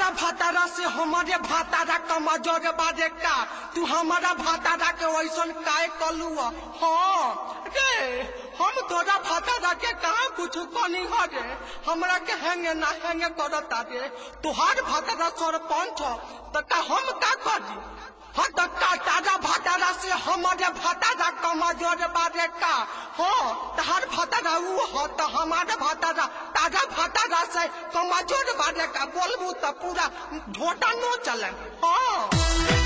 तारा भातारा से हमारे भातारा कमजोर बाजे का तू हमारा भातारा के वैसन काय कलुआ। हाँ रे हम तोरा भातारा के कहा कुछ कनी हो रे हमरा के हेंगे ना हेंगे करता रे तुहार भातारा सरपंच तो का हम का करी। हाँ तो का तारा भातारा से हमारे भातारा कमजोर बाजे का हाँ तहार भातारा वो हो तो हमारे भातारा ताजा भातारा से कमजोर बाजे का बोलबू तो पूरा ढोटा नो चले। हाँ